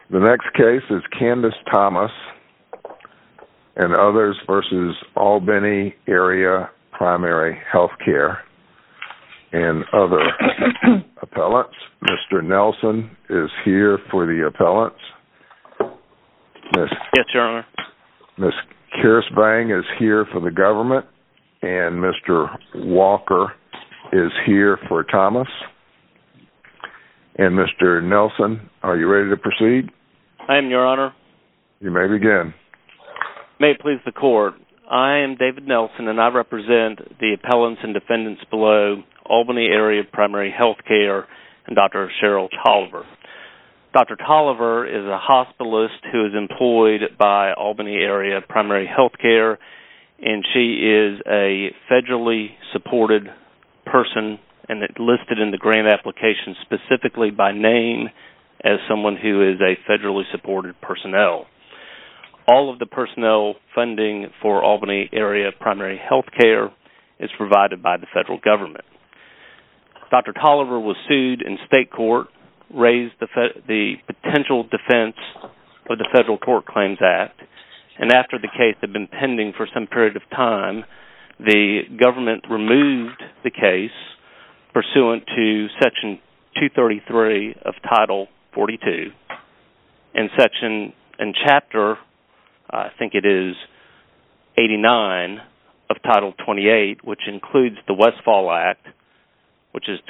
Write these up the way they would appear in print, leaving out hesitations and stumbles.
The next case is Candace Thomas and others versus Albany Area Primary Health Care and other appellants. Mr. Nelson is here for the appellants. Yes, Your Honor. Ms. Kirschbang is here for the government, and Mr. Walker is here for Thomas. And Mr. Nelson, are you ready to proceed? I am, Your Honor. You may begin. May it please the Court. I am David Nelson, and I represent the appellants and defendants below Albany Area Primary Health Care and Dr. Cheryl Tolliver. Dr. Tolliver is a hospitalist who is employed by Albany Area Primary Health Care, and she is a federally supported person and listed in the grant application specifically by name as someone who is a federally supported personnel. All of the personnel funding for Albany Area Primary Health Care is provided by the federal government. Dr. Tolliver was sued in state court, raised the potential defense of the Federal Tort Claims Act, and after the case had been pending for some period of time, the government removed the case pursuant to Section 233 of Title 42 and Chapter, I think it is 89 of Title 28, which includes the Westfall Act, which is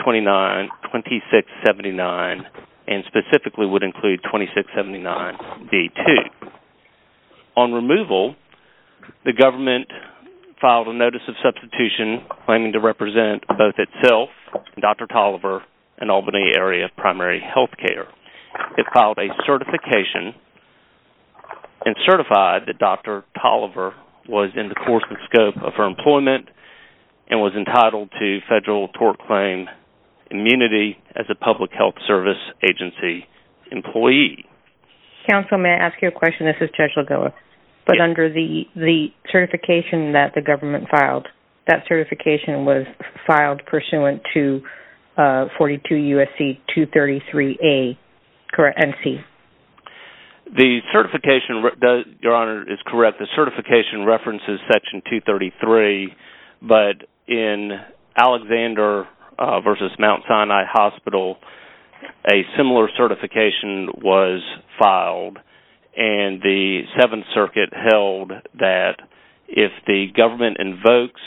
2679, and specifically would include 2679D2. On removal, the government filed a notice of substitution claiming to represent both itself, Dr. Tolliver, and Albany Area Primary Health Care. It filed a certification and certified that Dr. Tolliver was in the course and scope of her employment and was entitled to federal tort claim immunity as a public health service agency employee. Counsel, may I ask you a question? This is Judge Lagoa. But yes. Under the certification that the government filed, that certification was filed pursuant to 42 U.S.C. 233A, correct, NC. The certification, Your Honor, is correct. The certification references Section 233, but in Alexander versus Mount Sinai Hospital, a similar certification was filed, and the Seventh Circuit held that if the government invokes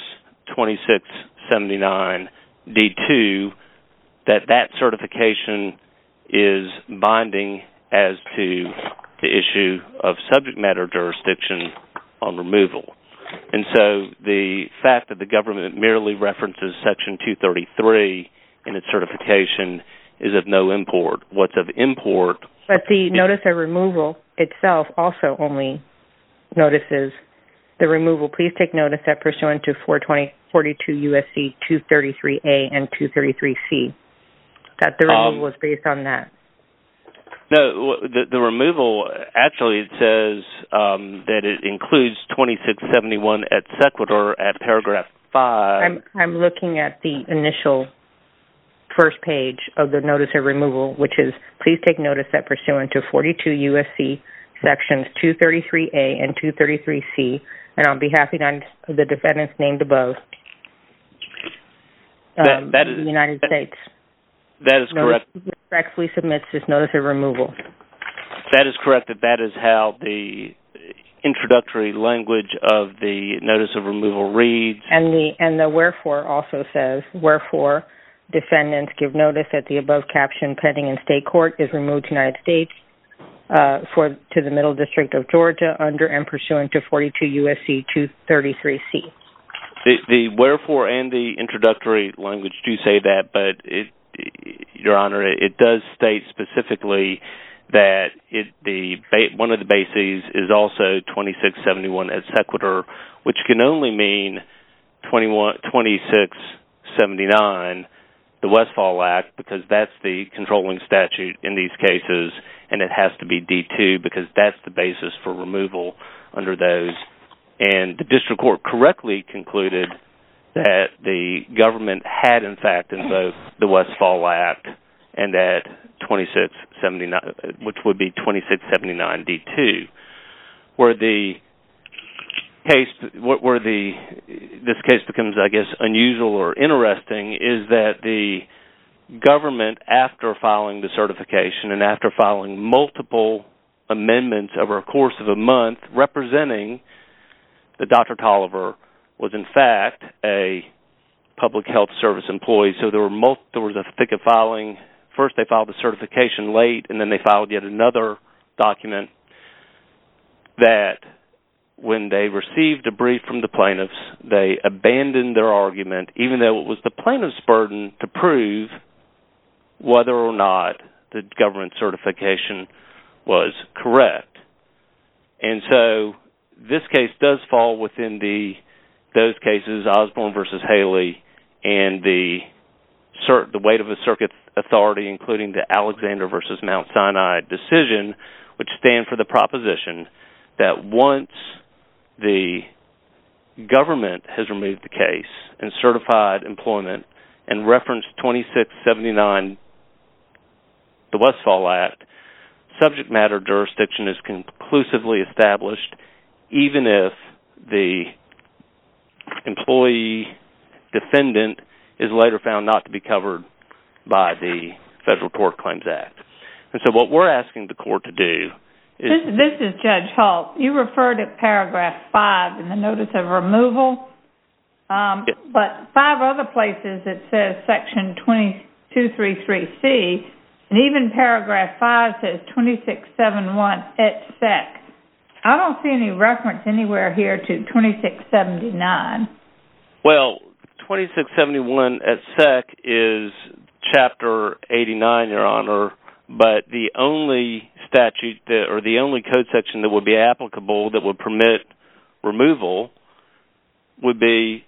2679D2, that certification is binding as to the issue of subject matter jurisdiction on removal. And so the fact that the government merely references Section 233 in its certification is of no import. What's of import... But the notice of removal itself also only notices the removal. Please take notice that pursuant to 42 U.S.C. 233A and 233C, that the removal is based on that. No, the removal, actually, it says that it includes 2671 et sequitur at paragraph 5. I'm looking at the initial first page of the notice of removal, which is, please take notice that pursuant to 42 U.S.C. sections 233A and 233C, and on behalf of the defendants named above, the United States. That is correct. Respectfully submits this notice of removal. That is correct. That is how the introductory language of the notice of removal reads. And the wherefore also says, wherefore defendants give notice that the above caption pending in state court is removed to the United States to the Middle District of Georgia under and pursuant to 42 U.S.C. 233C. The wherefore and the introductory language do say that, but Your Honor, it does state specifically that one of the bases is also 2671 et sequitur, which can only mean 2679, the Westfall Act, because that's the controlling statute in these cases, and it has to be D2 because that's the basis for removal under those. And the district court correctly concluded that the government had, in fact, invoked the Westfall Act and that 2679, which would be 2679 D2, where this case becomes, I guess, unusual or interesting is that the government, after filing the certification and after filing multiple amendments over a course of a month representing that Dr. Tolliver was in fact a public health service employee. So there was a thick of filing. First they filed the certification late, and then they filed yet another document that when they received a brief from the plaintiffs, they abandoned their argument, even though it was the plaintiff's burden to prove whether or not the government certification was correct. And so this case does fall within those cases, Osborne versus Haley, and the weight of a circuit authority, including the Alexander versus Mount Sinai decision, which stand for the proposition that once the government has removed the case and certified employment and referenced 2679, the Westfall Act, subject matter jurisdiction is conclusively established, even if the employee defendant is later found not to be covered by the Federal Tort Claims Act. And so what we're asking the court to do is... This is Judge Holt. You referred to paragraph 5 in the notice of removal, yes. But 5 other places it says section 2233C, and even paragraph 5 says 2671 et sec. I don't see any reference anywhere here to 2679. Well, 2671 et sec is Chapter 89, Your Honor, but the only statute or the only code section that would be applicable that would permit removal would be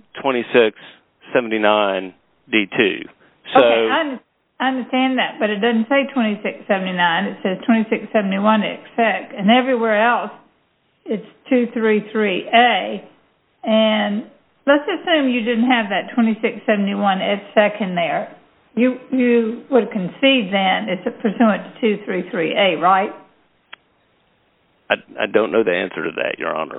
2679 D2. So, okay, I understand that, but it doesn't say 2679. It says 2671 et sec, and everywhere else it's 233A. And let's assume you didn't have that 2671 et sec in there. You would concede then it's pursuant to 233A, right? I don't know the answer to that, Your Honor.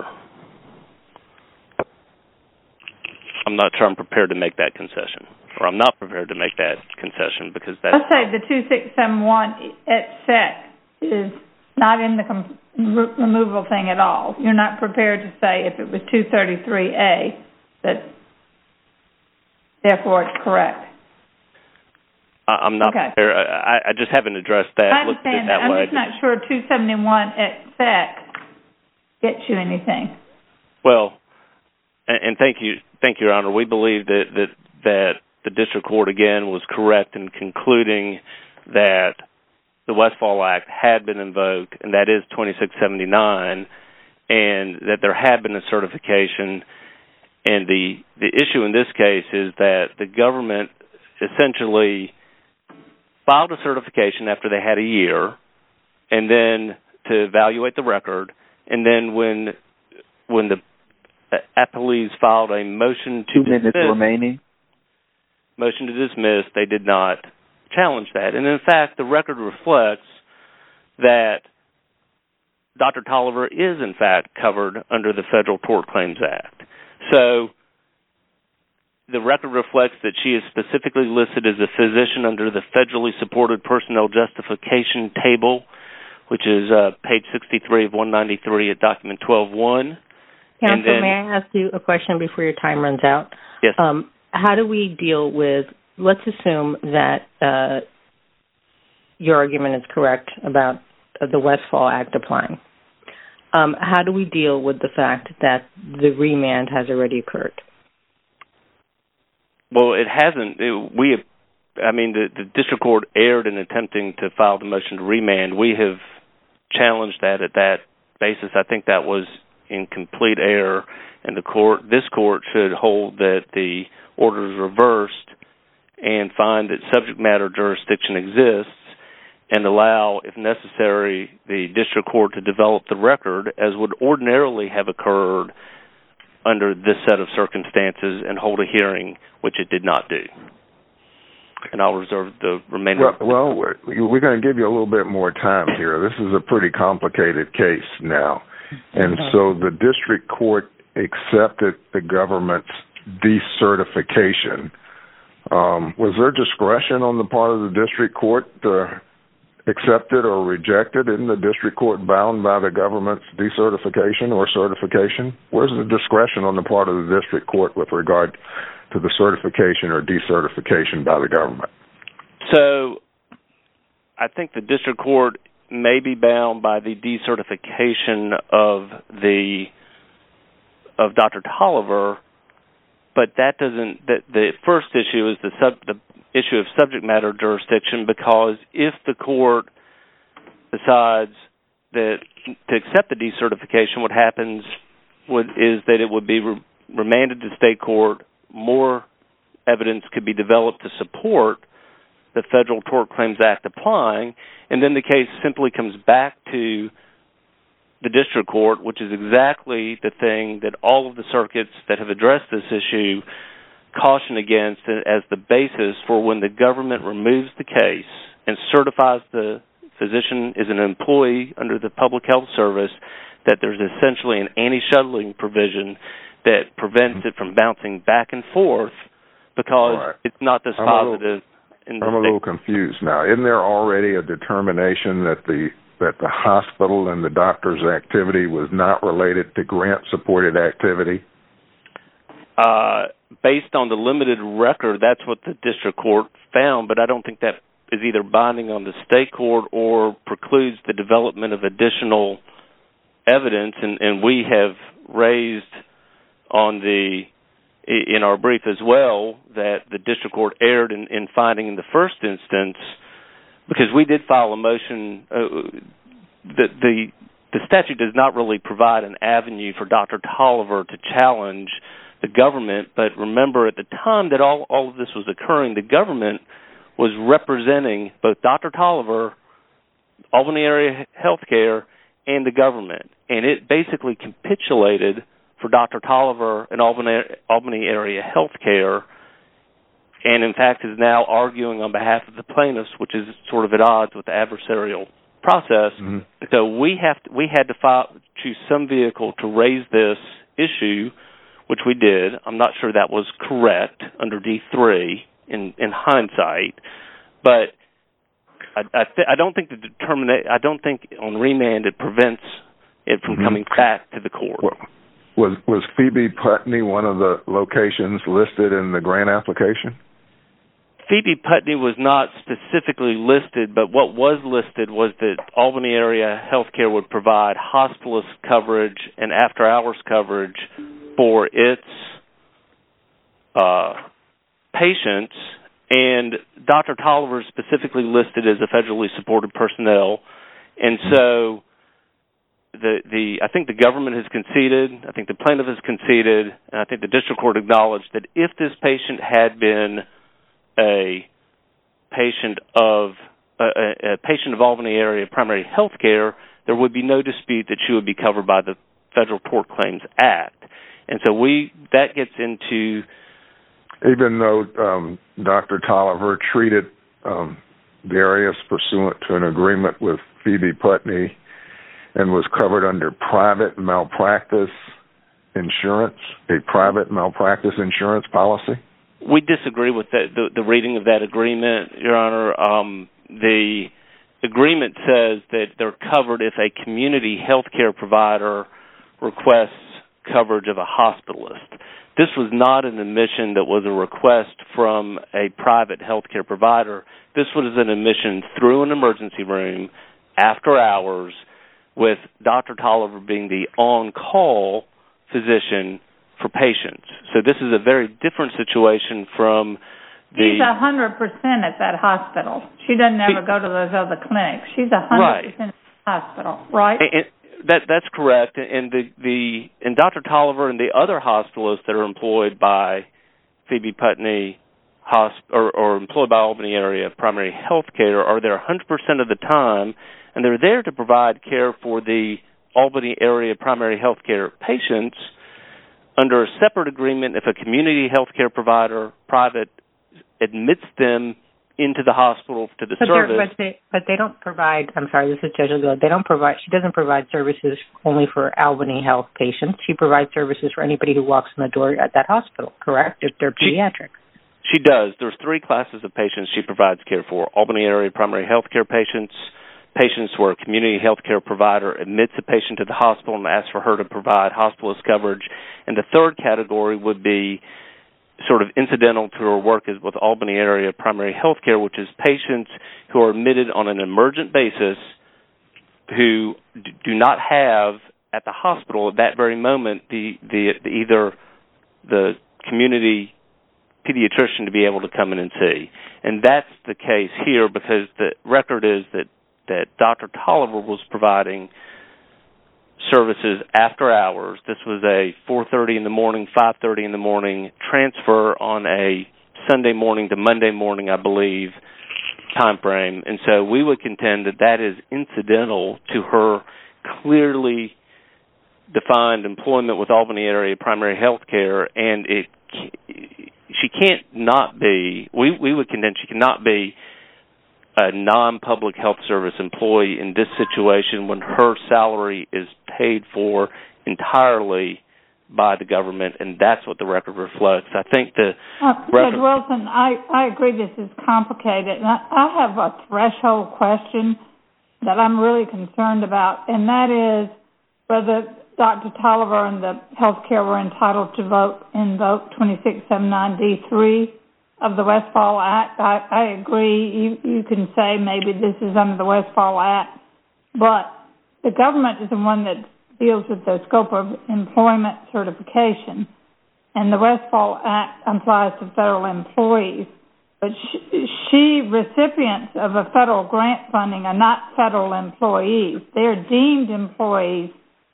I'm not sure I'm prepared to make that concession, or I'm not prepared to make that concession because that's... Let's say the 2671 et sec is not in the removal thing at all. You're not prepared to say if it was 233A that therefore it's correct. I'm not prepared. I just haven't addressed that. I understand that. I'm just not sure 271 et sec gets you anything. Well, and thank you, Your Honor. We believe that the district court, again, was correct in concluding that the Westfall Act had been invoked, and that is 2679, and that there had been a certification. And the issue in this case is that the government essentially filed a certification after they had a year, and then to evaluate the record, and then when the appellees filed a motion to 2 minutes remaining. Motion to dismiss, they did not challenge that. And in fact, the record reflects that Dr. Tolliver is in fact covered under the Federal Tort Claims Act. So the record reflects that she is specifically listed as a physician under the federally supported personnel justification table, which is page 63 of 193 at document 12-1. Counsel, may I ask you a question before your time runs out? Yes. How do we deal with, let's assume that your argument is correct about the Westfall Act applying. How do we deal with the fact that the remand has already occurred? Well, it hasn't. The district court erred in attempting to file the motion to remand. We have challenged that at that basis. I think that was in complete error, and this court should hold that the order is reversed and find that subject matter jurisdiction exists and allow, if necessary, the district court to develop the record as would ordinarily have occurred under this set of circumstances and hold a hearing, which it did not do. and I'll reserve the remainder. Well, we're going to give you a little bit more time here. This is a pretty complicated case now. And so the district court accepted the government's decertification. Was there discretion on the part of the district court to accept it or reject it? Isn't the district court bound by the government's decertification or certification? Where's the discretion on the part of the district court with regard to the certification or decertification by the government? So I think the district court may be bound by the decertification of Dr. Tolliver, but that doesn't. The first issue is the issue of subject matter jurisdiction, because if the court decides that to accept the decertification, what happens is that it would be remanded to state court. More evidence could be developed to support the Federal Tort Claims Act applying, and then the case simply comes back to the district court, which is exactly the thing that all of the circuits that have addressed this issue caution against as the basis for when the government removes the case and certifies the physician is an employee under the Public Health Service, that there's essentially an anti-shuttling provision that prevents it from bouncing back and forth because it's not dispositive. I'm a little confused now. Isn't there already a determination that the hospital and the doctor's activity was not related to grant-supported activity? Based on the limited record, that's what the district court found, but I don't think that is either binding on the state court or precludes the development of additional evidence, and we have raised in our brief as well that the district court erred in finding in the first instance, because we did file a motion that the statute does not really provide an avenue for Dr. Tolliver to challenge the government, but remember at the time that all of this was occurring, the government was representing both Dr. Tolliver, Albany Area Healthcare, and the government, and it basically capitulated for Dr. Tolliver and Albany Area Healthcare, and in fact is now arguing on behalf of the plaintiffs, which is sort of at odds with the adversarial process. Mm-hmm. So we had to choose some vehicle to raise this issue, which we did. I'm not sure that was correct under D3 in hindsight, but I don't think I don't think on remand it prevents it from coming back to the court. Well, was Phoebe Putney one of the locations listed in the grant application? Phoebe Putney was not specifically listed, but what was listed was that Albany Area Healthcare would provide hospitalist coverage and after-hours coverage for its patients, and Dr. Tolliver is specifically listed as a federally supported personnel, and so I think the government has conceded, I think the plaintiff has conceded, and I think the district court acknowledged that if this patient had been a patient of Albany Area Primary Health Care, there would be no dispute that she would be covered by the Federal Tort Claims Act. And so that gets into... Even though Dr. Tolliver treated the areas pursuant to an agreement with Phoebe Putney and was covered under private malpractice insurance, a private malpractice insurance policy? We disagree with the reading of that agreement, Your Honor. The agreement says that they're covered if a community health care provider requests coverage of a hospitalist. This was not an admission that was a request from a private health care provider. This was an admission through an emergency room after hours with Dr. Tolliver being the on-call physician for patients. So this is a very different situation from the... She's 100% at that hospital. She doesn't ever go to those other clinics. She's 100% at the hospital, right? That's correct. And Dr. Tolliver and the other hospitalists that are employed by Phoebe Putney or employed by Albany Area Primary Health Care are there 100% of the time, and they're there to provide care for the Albany Area Primary Health Care patients under a separate agreement. If a community health care provider, private, admits them into the hospital to the service. But they don't provide. I'm sorry, this is Judge O'Donnell. They don't provide. She doesn't provide services only for Albany Health patients. She provides services for anybody who walks in the door at that hospital. Correct? If they're pediatric. She does. There's 3 classes of patients she provides care for: Albany area primary health care patients, patients where a community health care provider admits a patient to the hospital and asks for her to provide hospitalist coverage, and the 3rd category would be sort of incidental to her work is with Albany area primary health care, which is patients who are admitted on an emergent basis who do not have at the hospital at that very moment either the community pediatrician to be able to come in and see. And that's the case here because the record is that Dr. Tolliver was providing services after hours. This was a 4:30 in the morning, 5:30 in the morning transfer on a Sunday morning to Monday morning, I believe, time frame. And so we would contend that is incidental to her clearly defined employment with Albany area primary health care, and she can't not be, we would contend she cannot be a non-public health service employee in this situation when her salary is paid for entirely by the government, and that's what the record reflects. I think Judge Wilson, I agree this is complicated. And I have a threshold question that I'm really concerned about, and that is whether Dr. Tolliver and the healthcare were entitled to invoke 2679D3 of the Westfall Act. I agree. You can say maybe this is under the Westfall Act, but the government is the one that deals with the scope of employment certification, and the Westfall Act applies to federal employees. But she recipients of a federal grant funding are not federal employees. They're deemed employees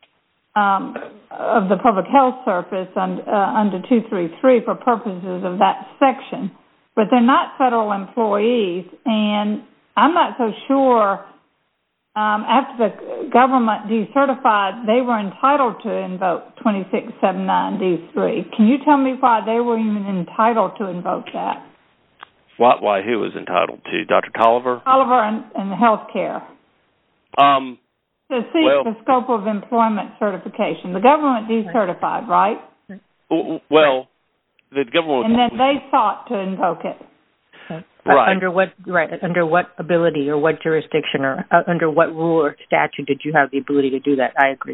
of the Public Health Service under 233 for purposes of that section. But they're not federal employees, and I'm not so sure after the government decertified, they were entitled to invoke 2679D3. Can you tell me why they were even entitled to invoke that? Why? Who was entitled to? Dr. Tolliver? Tolliver and health care. To seek the scope of employment certification. The government decertified, right? Well, the government... And then they sought to invoke it. Right. Under what ability or what jurisdiction or under what rule or statute did you have the ability to do that? I agree.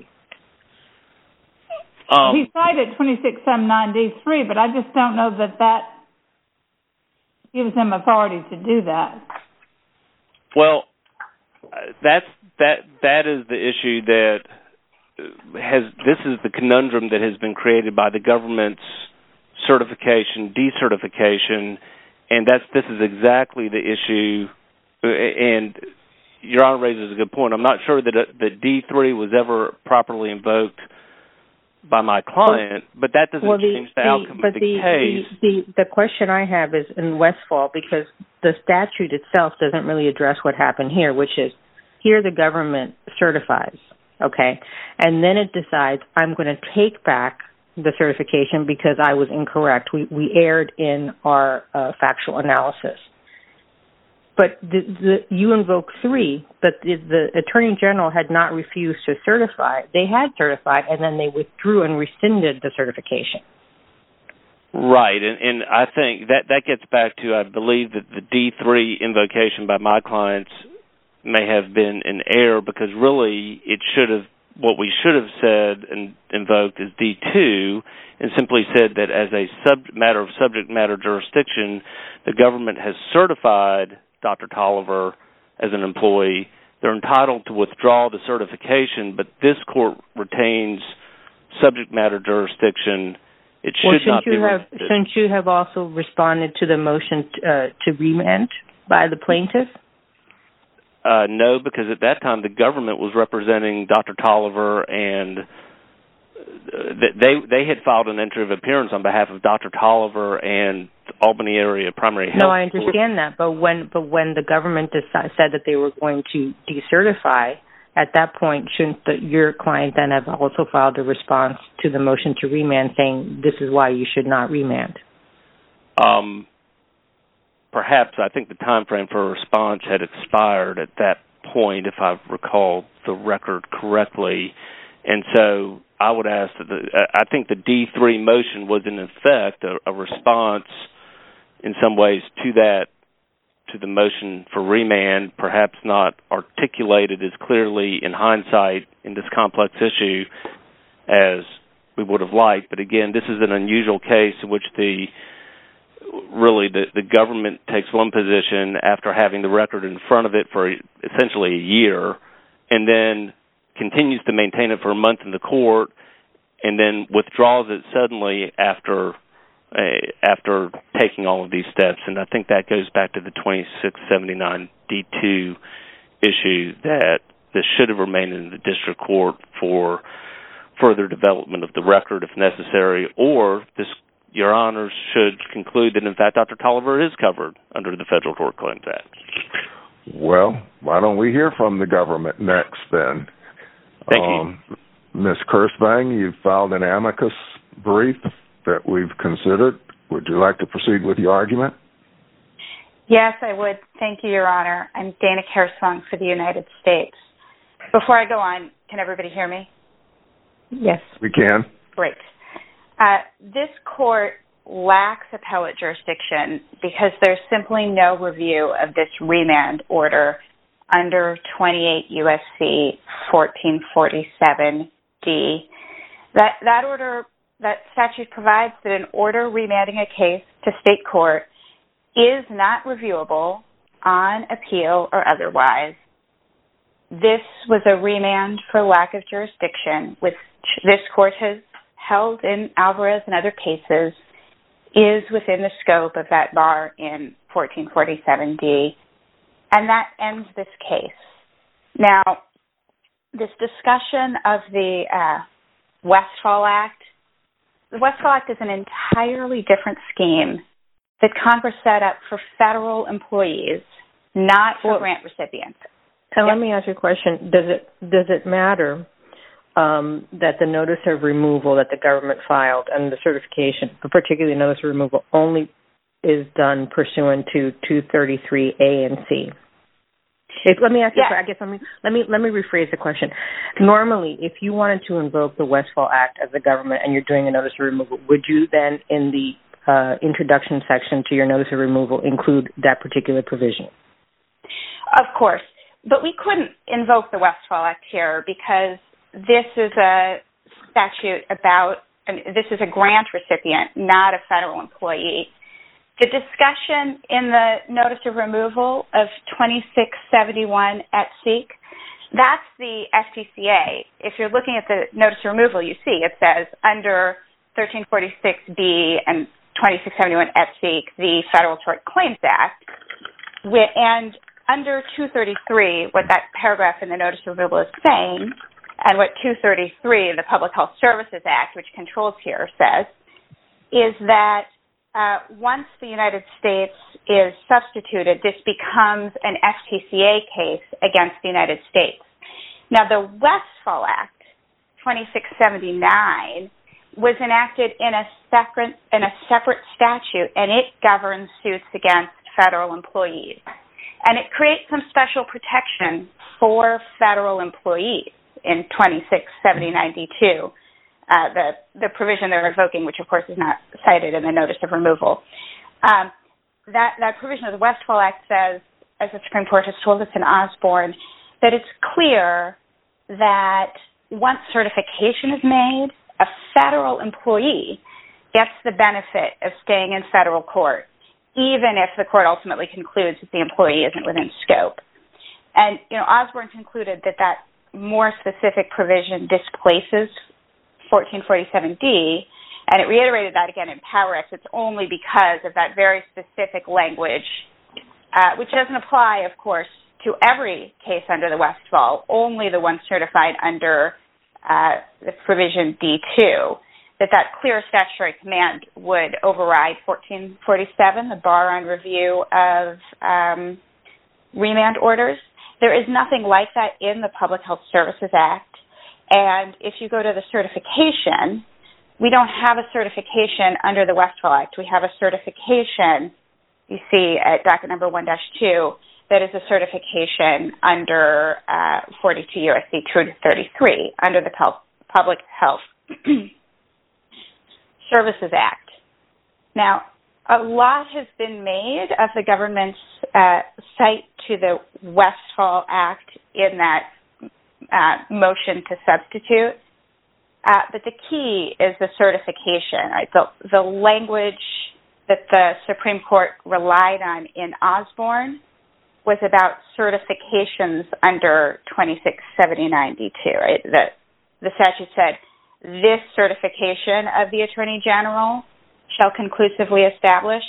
He cited 2679D3, but I just don't know that gives them authority to do that. Well, that is the issue that this is the conundrum that has been created by the government's certification, decertification, and this is exactly the issue. And Your Honor raises a good point. I'm not sure that D3 was ever properly invoked by my client, but that doesn't change the outcome of the case. The question I have is in Westfall, because the statute itself doesn't really address what happened here, which is here the government certifies, okay, and then it decides I'm going to take back the certification because I was incorrect. We erred in our factual analysis. But you invoked 3, but the Attorney General had not refused to certify. They had certified, and then they withdrew and rescinded the certification. Right, and I think that gets back to, I believe that the D3 invocation by my clients may have been an error because really what we should have said and invoked is D2 and simply said that as a matter of subject matter jurisdiction, the government has certified Dr. Tolliver as an employee. They're entitled to withdraw the certification, but this court retains subject matter jurisdiction. It should not be. Shouldn't you have also responded to the motion to remand by the plaintiff? No, because at that time the government was representing Dr. Tolliver, and they had filed an entry of appearance on behalf of Dr. Tolliver and Albany area primary health. No, I understand that, but when the government said that they were going to decertify, at that point, shouldn't your client then have also filed a response to the motion to remand saying this is why you should not remand? perhaps I think the time frame for a response had expired at that point, if I recall the record correctly. And so I would ask that I think the D3 motion was in effect a response in some ways to the motion for remand, perhaps not articulated as clearly in hindsight in this complex issue as we would have liked. But again, this is an unusual case in which the government takes one position after having the record in front of it for essentially a year, and then continues to maintain it for a month in the court, and then withdraws it suddenly after taking all of these steps. And I think that goes back to the 2679 D2 issue, that this should have remained in the district court for further development of the record if necessary, or your honors should conclude that, in fact, Dr. Tolliver is covered under the Federal Tort Claims Act. Well, why don't we hear from the government next, then? Thank you. Ms. Kursvang, you've filed an amicus brief that we've considered. Would you like to proceed with your argument? Yes, I would. Thank you, Your Honor. I'm Dana Kursvang for the United States. Before I go on, can everybody hear me? Yes. We can. Great. This court lacks appellate jurisdiction because there's simply no review of this remand order under 28 U.S.C. 1447D. That statute provides that an order remanding a case to state court is not reviewable on appeal or otherwise. This was a remand for lack of jurisdiction, which this court has held in Alvarez and other cases is within the scope of that bar in 1447D, and that ends this case. Now, this discussion of the Westfall Act, the Westfall Act is an entirely different scheme that Congress set up for federal employees, not for grant recipients. And let me ask you a question. Does it matter that the notice of removal that the government filed and the certification, particularly notice of removal, only is done pursuant to 233A and C? Let me ask you. I guess let me rephrase the question. Normally, if you wanted to invoke the Westfall Act as the government and you're doing a notice of removal, would you then, in the introduction section to your notice of removal, include that particular provision? Of course, but we couldn't invoke the Westfall Act here because this is a statute this is a grant recipient, not a federal employee. The discussion in the notice of removal of 2671 at SEEK, that's the FTCA. If you're looking at the notice of removal, you see it says under 1346B and 2671 at SEEK, the Federal Tort Claims Act, and under 233, what that paragraph in the notice of removal is saying, and what 233, the Public Health Services Act, which controls here, says, is that once the United States is substituted, this becomes an FTCA case against the United States. Now, the Westfall Act, 2679, was enacted in a separate statute, and it governs suits against federal employees. And it creates some special protection for federal employees in 267092. The provision they're invoking, which of course is not cited in the notice of removal. That provision of the Westfall Act says, as the Supreme Court has told us in Osborne, that it's clear that once certification is made, a federal employee gets the benefit of staying in federal court, even if the court ultimately concludes that the employee isn't within scope. And, Osborne concluded that more specific provision displaces 1447D, and it reiterated that again in Power Act. It's only because of that very specific language, which doesn't apply, of course, to every case under the Westfall, only the one certified under the provision D2, that clear statutory command would override 1447, the bar on review of remand orders. There is nothing like that in the Public Health Services Act. And if you go to the certification, we don't have a certification under the Westfall Act. We have a certification you see at docket number 1-2, that is a certification under 42 U.S.C. 233 under the Public Health Services Act. Now, a lot has been made of the government's cite to the Westfall Act in that motion to substitute, but the key is the certification. Right? The language that the Supreme Court relied on in Osborne was about certifications under 2679D2. Right? The statute said, this certification of the Attorney General shall conclusively establish.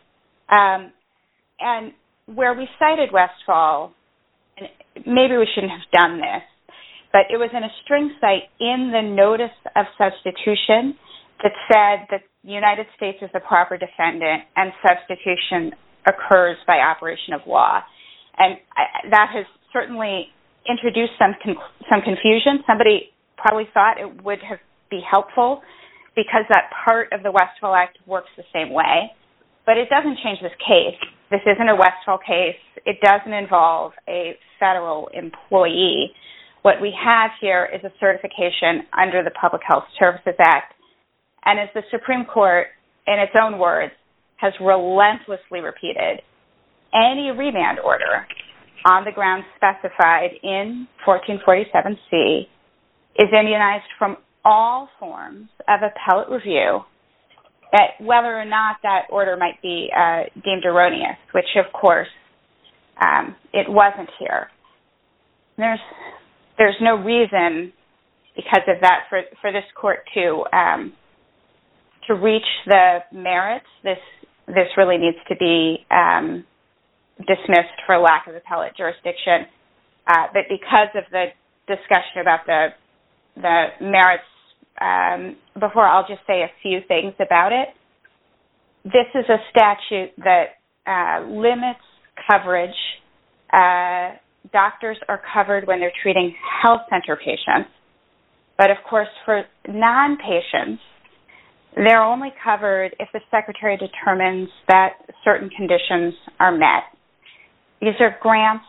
And where we cited Westfall, and maybe we shouldn't have done this, but it was in a string cite in the notice of substitution that said that the United States is the proper defendant and substitution occurs by operation of law. And that has certainly introduced some confusion. Somebody probably thought it would be helpful because that part of the Westfall Act works the same way. But it doesn't change this case. This isn't a Westfall case. It doesn't involve a federal employee. What we have here is a certification under the Public Health Services Act. And as the Supreme Court, in its own words, has relentlessly repeated, any remand order on the grounds specified in 1447C is immunized from all forms of appellate review, whether or not that order might be deemed erroneous, which, of course, it wasn't here. There's no reason, because of that, for this court to reach the merits. This really needs to be dismissed for lack of appellate jurisdiction. But because of the discussion about the merits, before I'll just say a few things about it. This is a statute that limits coverage. Doctors are covered when they're treating health center patients. But, of course, for non-patients, they're only covered if the Secretary determines that certain conditions are met. These are grants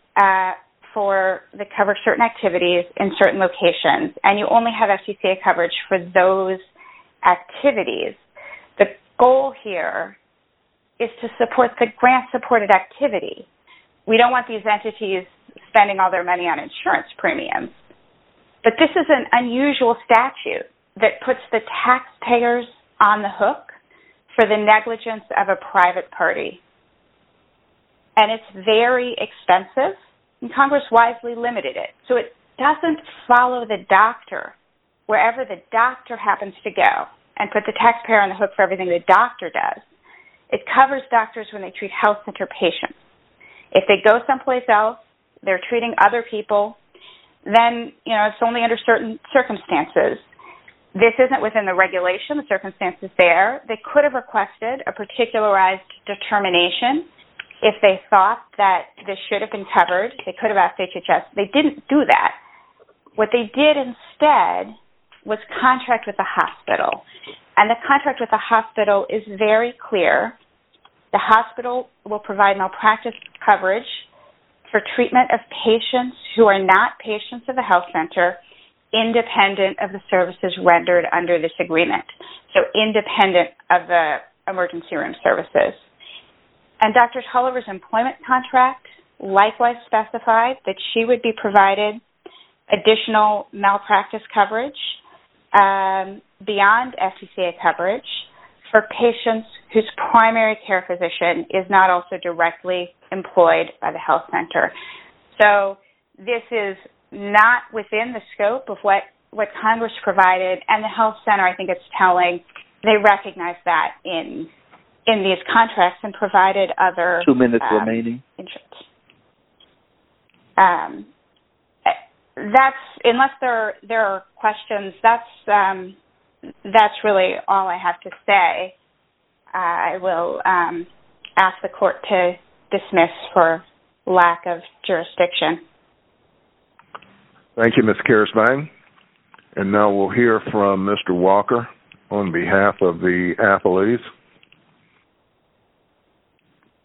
that cover certain activities in certain locations, and you only have FTCA coverage for those activities. The goal here is to support the grant-supported activity. We don't want these entities spending all their money on insurance premiums. But this is an unusual statute that puts the taxpayers on the hook for the negligence of a private party. And it's very expensive, and Congress wisely limited it. So it doesn't follow the doctor wherever the doctor happens to go and put the taxpayer on the hook for everything the doctor does. It covers doctors when they treat health center patients. If they go someplace else, they're treating other people, then, it's only under certain circumstances. This isn't within the regulation, the circumstances there. They could have requested a particularized determination if they thought that this should have been covered. They could have asked HHS. They didn't do that. What they did instead was contract with the hospital. And the contract with the hospital is very clear. The hospital will provide malpractice coverage for treatment of patients who are not patients of the health center, independent of the services rendered under this agreement. So independent of the emergency room services. And Dr. Tulliver's employment contract likewise specified that she would be provided additional malpractice coverage beyond FTCA coverage for patients whose primary care physician is not also directly employed by the health center. So this is not within the scope of what Congress provided, and the health center, I think it's telling, they recognize that in these contracts and provided other 2 minutes remaining. Insurance. That's, unless there are questions, that's really all I have to say. I will ask the court to dismiss for lack of jurisdiction. Thank you, Ms. Karasbang. And now we'll hear from Mr. Walker on behalf of the appellees.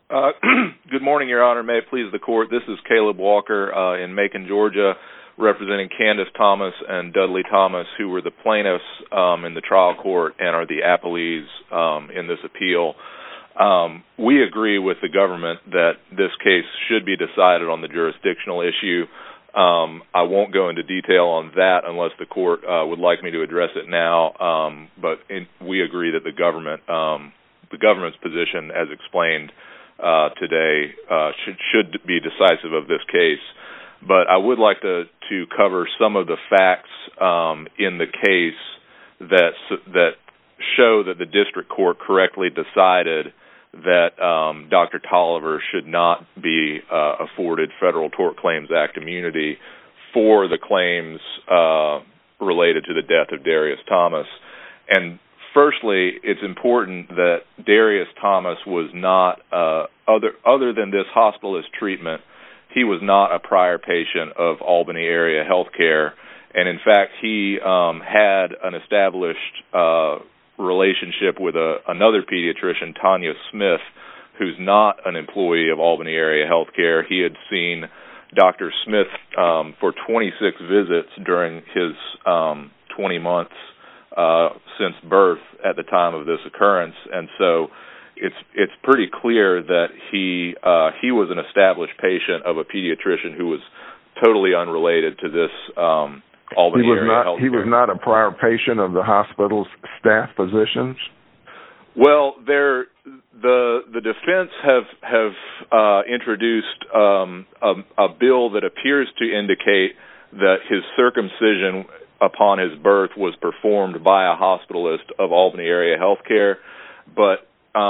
Good morning, Your Honor. May it please the Court. This is Caleb Walker in Macon, Georgia, representing Candace Thomas and Dudley Thomas, who were the plaintiffs in the trial court and are the appellees in this appeal. We agree with the government that this case should be decided on the jurisdictional issue. I won't go into detail on that unless the Court would like me to address it now, but we agree that the government's position, as explained today, should be decisive of this case. But I would like to cover some of the facts in the case that show that the district court correctly decided that Dr. Tolliver should not be afforded Federal Tort Claims Act immunity for the claims related to the death of Darius Thomas. And firstly, it's important that Darius Thomas was not, other than this hospitalist treatment, he was not a prior patient of Albany Area Healthcare. And in fact, he had an established relationship with another pediatrician, Tanya Smith, who's not an employee of Albany Area Healthcare. He had seen Dr. Smith for 26 visits during his 20 months since birth at the time of this occurrence, and so it's pretty clear that he was an established patient of a pediatrician who was totally unrelated to this Albany Area Healthcare. He was not a prior patient of the hospital's staff physicians? Well, the defense have introduced a bill that appears to indicate that his circumcision upon his birth was performed by a hospitalist of Albany Area Healthcare, but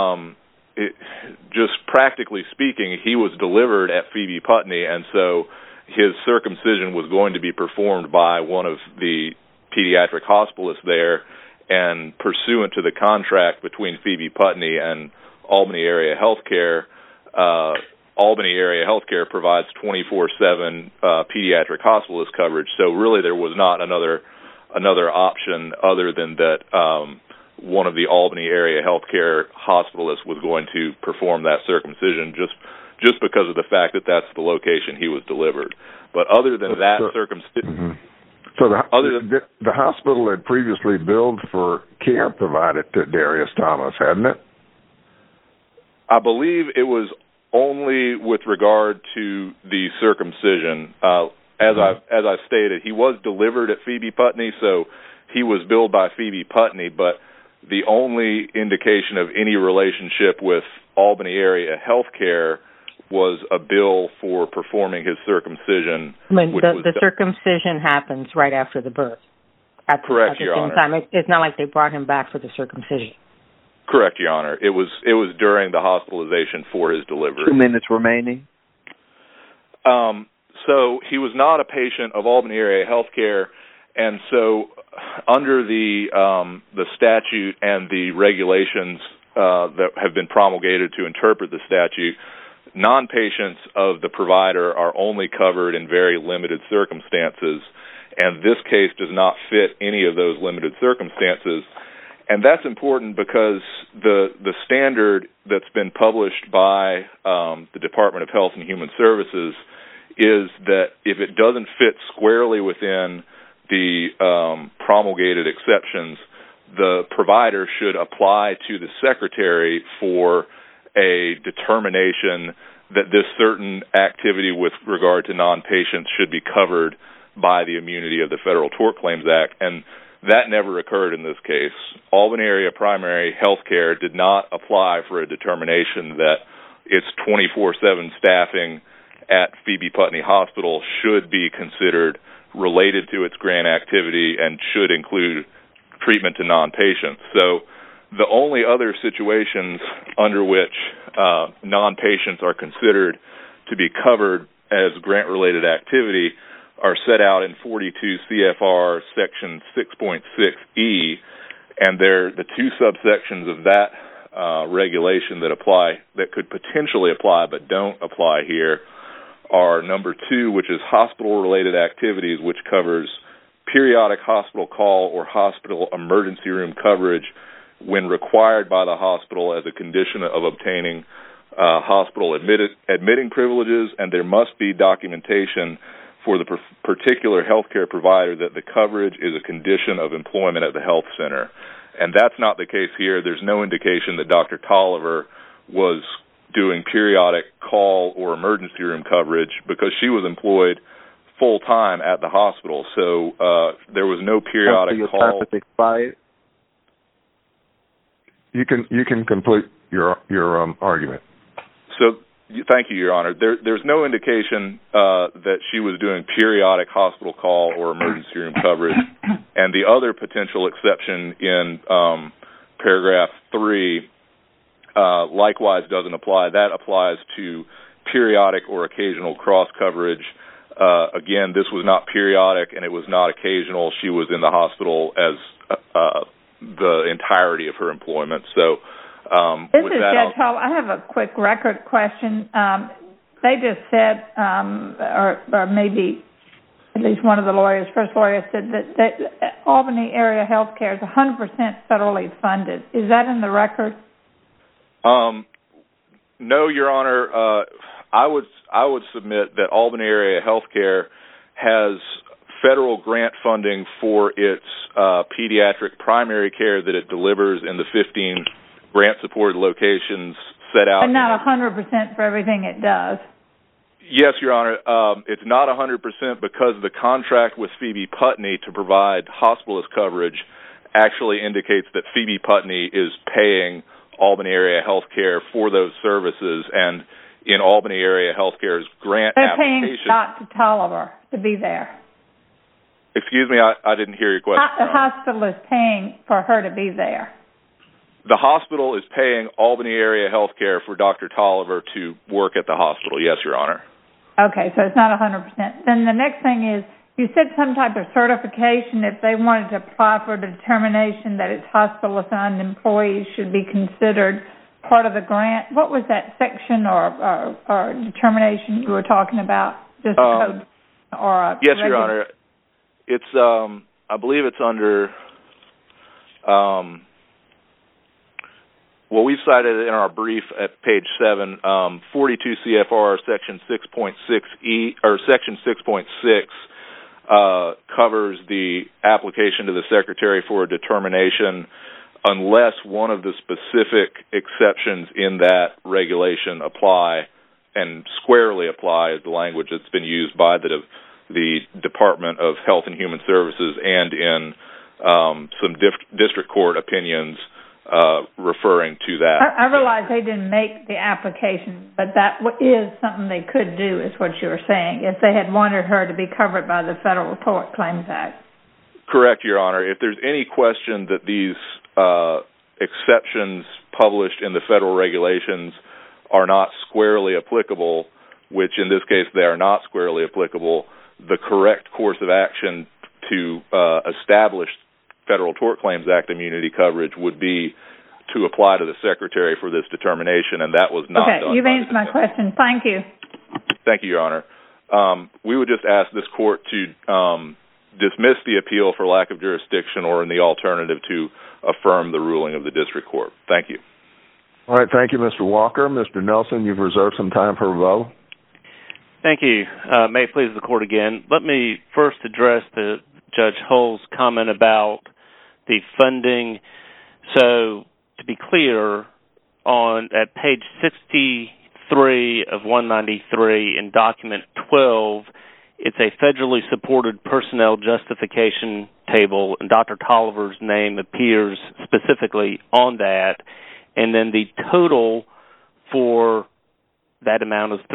just practically speaking, he was delivered at Phoebe Putney, and so his circumcision was going to be performed by one of the pediatric hospitalists there, and pursuant to the contract between Phoebe Putney and Albany Area Healthcare, Albany Area Healthcare provides 24/7 pediatric hospitalist coverage. So really, there was not another option other than that one of the Albany Area Healthcare hospitalists was going to perform that circumcision, just because of the fact that that's the location he was delivered. But other than that circumcision, so the hospital had previously billed for care provided to Darius Thomas, hadn't it? I believe it was only with regard to the circumcision. As I stated, he was delivered at Phoebe Putney, so he was billed by Phoebe Putney, but the only indication of any relationship with Albany Area Healthcare was a bill for performing his circumcision. I mean, the circumcision happens right after the birth. Correct, Your Honor. Time. It's not like they brought him back for the circumcision. Correct, Your Honor. It was during the hospitalization for his delivery. 2 minutes remaining. So he was not a patient of Albany Area Healthcare, and so under the statute and the regulations that have been promulgated to interpret the statute, non-patients of the provider are only covered in very limited circumstances, and this case does not fit any of those limited circumstances. And that's important because the standard that's been published by the Department of Health and Human Services is that if it doesn't fit squarely within the promulgated exceptions, the provider should apply to the secretary for a determination that this certain activity with regard to non-patients should be covered by the immunity of the Federal Tort Claims Act, and that never occurred in this case. Albany Area Primary Healthcare did not apply for a determination that its 24/7 staffing at Phoebe Putney Hospital should be considered related to its grant activity and should include treatment to non-patients. So the only other situations under which non-patients are considered to be covered as grant-related activity are set out in 42 CFR Section 6.6E, and they're the two subsections of that regulation that apply, that could potentially apply but don't apply here, are number 2, which is hospital-related activities, which covers periodic hospital call or hospital emergency room coverage when required by the hospital as a condition of obtaining hospital admitting privileges, and there must be documentation for the particular healthcare provider that the coverage is a condition of employment at the health center. And that's not the case here. There's no indication that Dr. Tolliver was doing periodic call or emergency room coverage because she was employed full-time at the hospital. So there was no periodic call. You can complete your argument. So thank you, Your Honor. There's no indication that she was doing periodic hospital call or emergency room coverage. And the other potential exception in paragraph 3 likewise doesn't apply. That applies to periodic or occasional cross coverage. Again, this was not periodic and it was not occasional. She was in the hospital as the entirety of her employment. So this is Judge Hall. I have a quick record question. They just said, or maybe at least one of the lawyers, first lawyer, said that Albany area health care is 100% federally funded. Is that in the record? No, Your Honor. I would submit that Albany area health care has federal grant funding for its pediatric primary care that it delivers in the 15 grant-supported locations set out. But not 100% for everything it does. Yes, Your Honor. It's not 100% because the contract with Phoebe Putney to provide hospitalist coverage actually indicates that Phoebe Putney is paying Albany area health care for those services, and in Albany area health care's grant application... They're paying Dr. Tolliver to be there. Excuse me, I didn't hear your question. The hospital is paying for her to be there. The hospital is paying Albany area health care for Dr. Tolliver to work at the hospital. Yes, Your Honor. Okay, so it's not 100%. Then the next thing is, you said some type of certification if they wanted to apply for a determination that its hospital-assigned employees should be considered part of the grant. What was that section or determination you were talking about? Just code or yes, Your Honor. It's I believe it's under. Well, we've cited it in our brief at page 7, 42 CFR section 6.6E or section 6.6 covers the application to the Secretary for a determination unless one of the specific exceptions in that regulation apply, and squarely apply is the language that's been used by the Department of Health and Human Services and in some district court opinions referring to that. I realize they didn't make the application, but that is something they could do, is what you were saying, if they had wanted her to be covered by the Federal Tort Claims Act. Correct, Your Honor. If there's any question that these exceptions published in the federal regulations are not squarely applicable, which in this case they are not squarely applicable, the correct course of action to establish Federal Tort Claims Act immunity coverage would be to apply to the Secretary for this determination, and that was not done. Okay, you've answered my question. Thank you. Thank you, Your Honor. We would just ask this court to dismiss the appeal for lack of jurisdiction or in the alternative to affirm the ruling of the district court. Thank you. All right, thank you, Mr. Walker. Mr. Nelson, you've reserved some time for rebuttal. Thank you. May it please the court again. Let me first address the Judge Hull's comment about the funding. So, to be clear, at page 63 of 193 in document 12, it's a federally supported personnel justification table, and Dr. Tolliver's name appears specifically on that. And then the total for that amount is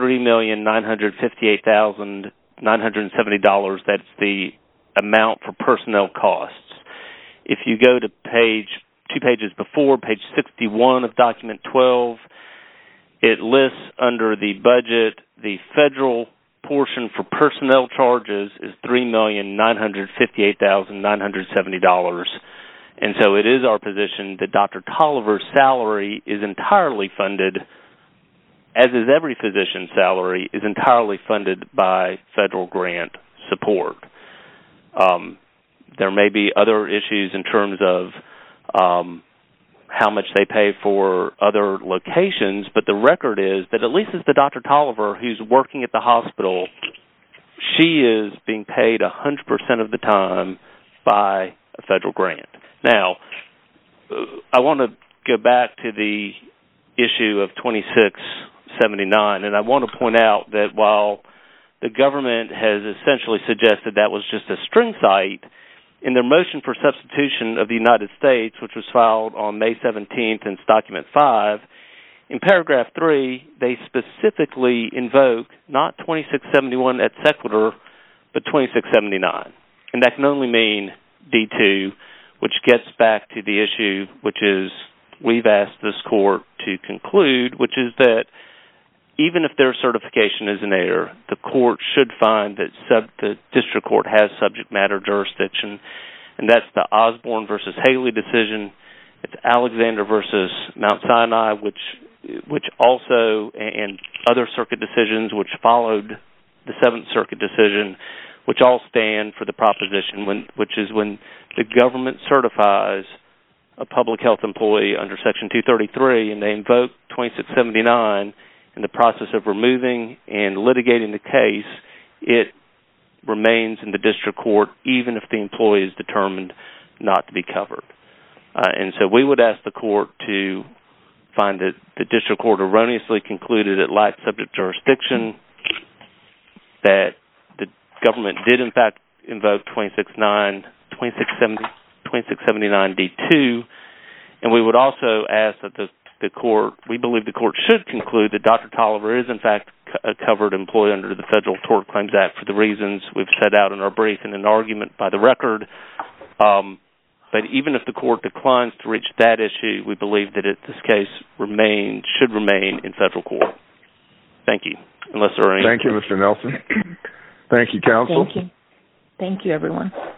$3,958,970. That's the amount for personnel costs. If you go to two pages before, page 61 of document 12, it lists under the budget the federal portion for personnel charges is $3,958,970. And so it is our position that Dr. Tolliver's salary is entirely funded, as is every physician's salary, is entirely funded by federal grant support. There may be other issues in terms of how much they pay for other locations, but the record is that at least as the Dr. Tolliver who's working at the hospital, she is being paid 100% of the time by a federal grant. Now, I want to go back to the issue of 2679, and I want to point out that while the government has essentially suggested that was just a string cite, in their motion for substitution of the United States, which was filed on May 17th in Document 5, in paragraph 3, they specifically invoke not 2671 et sequitur, but 2679. And that can only mean D2, which gets back to the issue, which is we've asked this court to conclude, which is that even if their certification is an error, the court should find that the district court has subject matter jurisdiction, and that's the Osborne versus Haley decision. It's Alexander versus Mount Sinai, which also, and other circuit decisions which followed the Seventh Circuit decision, which all stand for the proposition, which is when the government certifies a public health employee under Section 233 and they invoke 2679, in the process of removing and litigating the case, it remains in the district court even if the employee is determined not to be covered. And so we would ask the court to find that the district court erroneously concluded it lacked subject jurisdiction, that the government did in fact invoke 2679 D2, and we would also ask that we believe the court should conclude that Dr. Tolliver is in fact a covered employee under the Federal Tort Claims Act for the reasons we've set out in our brief and an argument by the record. But even if the court declines to reach that issue, we believe that this case should remain in federal court. Thank you. Unless there are any. Thank you, Mr. Nelson. Thank you, counsel. Thank you, everyone.